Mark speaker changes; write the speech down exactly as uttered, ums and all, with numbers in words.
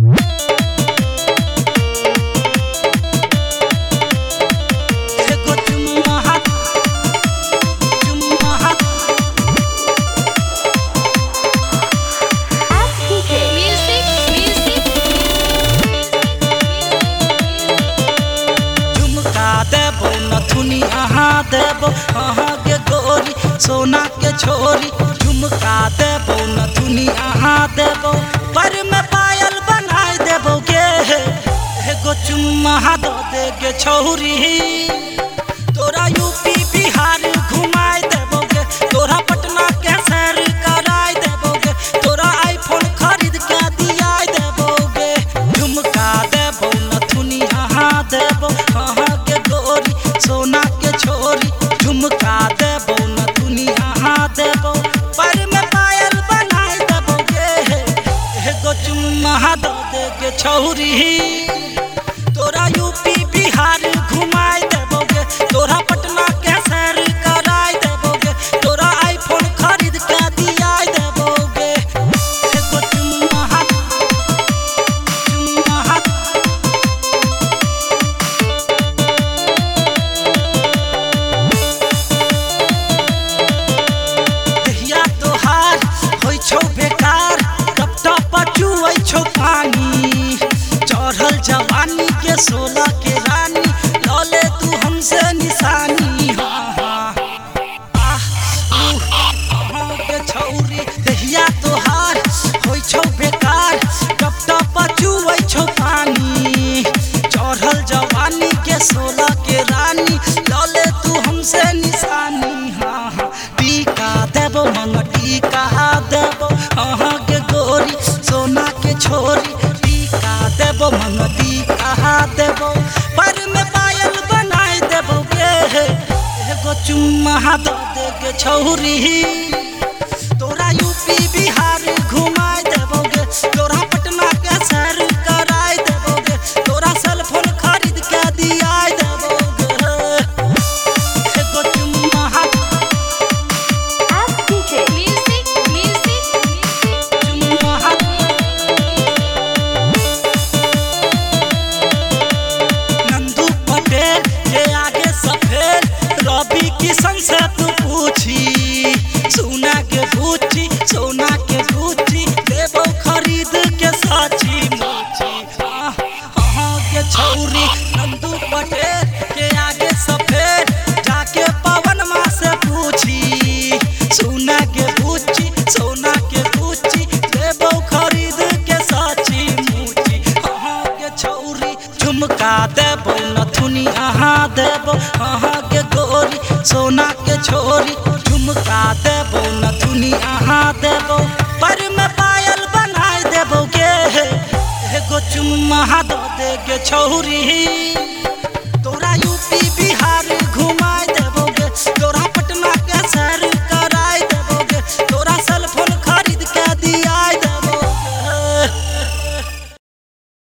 Speaker 1: देबो अहाँ के गोरी सोना के छोरी झुमका देबो नथुनी अहाँ देबो पर में पायल बनाई देबो गे एगो चुम्मा दो दे गे छौरी तोरा यूपी बिहार घुमाई देबो गे तोरा पटना के सैर कराई देबो गे तोरा आईफोन खरीद के दियाई देबो गे झुमका देबो नथुनी अहाँ देबो अहाँ के गोरी सोना के छोरी झुमका देबो नथुनी अहाँ देबो पर में पायल बनाई देबो गे एगो चुम्मा दो दे गे छौरी तोरा यूपी बिहार घुमाई देबो गे तोरा पटना के सैर कराई देबो गे तोरा आईफोन खरीद के दियाई देबो गे एगो चुम्मा चुम्मा देहिया तोहार होइ छौ बेकार टप टप चुवै छौ पानी चढ़ल जवानी के सोलह के रानी लौले तू हमसे निशानी हाँ हाँ आह हाँ के छौरी देहिया तोहार होइ छौ बेकार टप टप चुवै छौ पानी चढ़ल जवानी के सोलह के रानी लौले तू हमसे निशानी हाँ हाँ टीका देबो मंग टीका देबो अहाँ के गोरी सोना के छोरी टीका देबो मंग टीका देबो पर में पायल बनाई देबो गे एगो चुम्मा दो दे गे छौरी तोरा यूपी बिहार घुमाई देबो गे तोरा पटना के सैर कराई देबो गे तोरा सेल फोन खरीद के दियाई देबो गे एगो चुम्मा
Speaker 2: Music, music,
Speaker 1: चुम्मा नंदू पटेल के आगे सफेद रवि किशन से तू पूछी सोना के पूछी सोना के पूछी देबो खरीद के साची मोची हाँ हाँ के छौरी नंदू पटेल के आगे सफेद जाके पवन माँ से पूछी सोना के पूछी सोना के पूछी देबो खरीद के साची मोची हाँ के छौरी झुमका देबो नथुनी अहाँ देबो अहाँ के गोरी सोना के छोरी झुमका देबो नथुनी अहाँ देबो पर में पायल बनाई देबो गे एगो चुम्मा दो दे गे छौरी तोरा यूपी बिहार